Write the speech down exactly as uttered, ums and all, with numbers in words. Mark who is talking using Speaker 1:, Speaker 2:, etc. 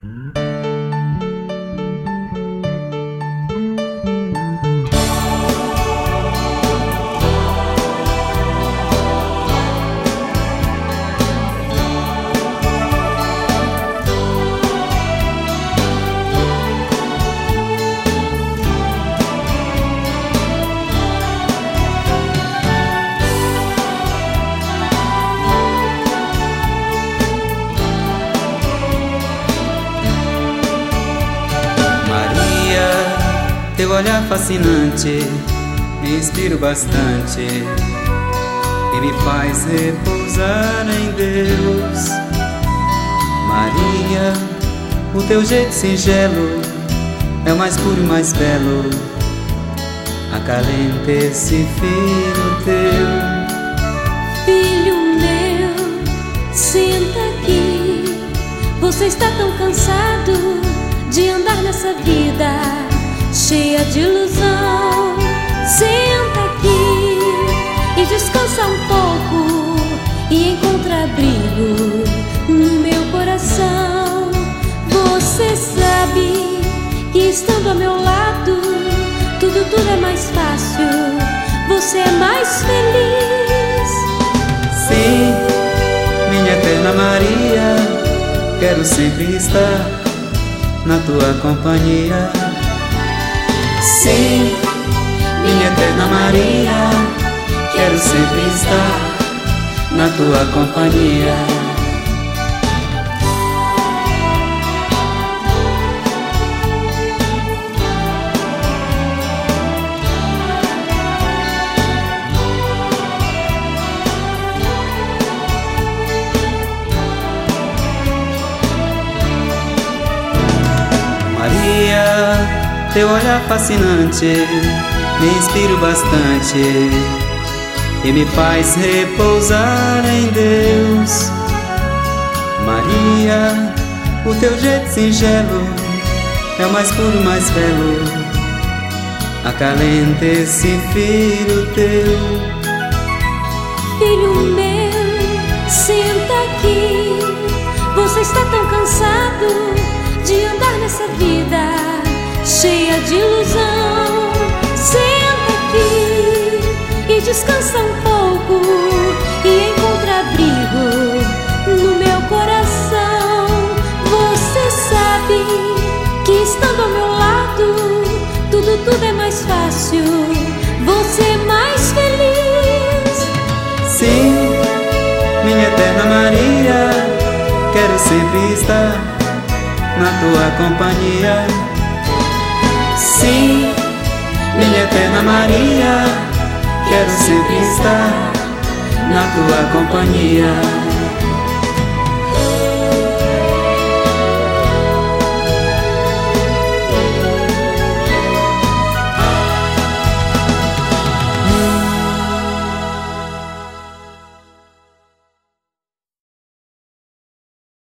Speaker 1: Teu olhar fascinante me inspira bastante e me faz repousar em Deus. Maria, o teu jeito singelo é o mais puro e mais belo. Acalenta esse filho teu.
Speaker 2: Filho meu, senta aqui. Você está tão cansado de andar nessa vida cheia de ilusão. Senta aqui e descansa um pouco e encontra abrigo no meu coração. Você sabe que estando ao meu lado tudo, tudo é mais fácil. Você é mais feliz.
Speaker 1: Sim, minha eterna Maria, quero sempre estar na tua companhia. Sim, minha eterna Maria, quero sempre estar na tua companhia. Maria, teu olhar fascinante me inspira bastante e me faz repousar em Deus. Maria, o teu jeito singelo é o mais puro e mais belo. Acalenta esse filho teu.
Speaker 2: Filho meu, senta aqui. Você está tão cansado de andar nessa vida cheia de ilusão. Senta aqui e descansa um pouco e encontra abrigo no meu coração. Você sabe que estando ao meu lado tudo, tudo é mais fácil. Você é mais feliz.
Speaker 1: Sim, minha eterna Maria, quero sempre estar na tua companhia. Sim, minha eterna Maria, quero sempre estar na tua companhia.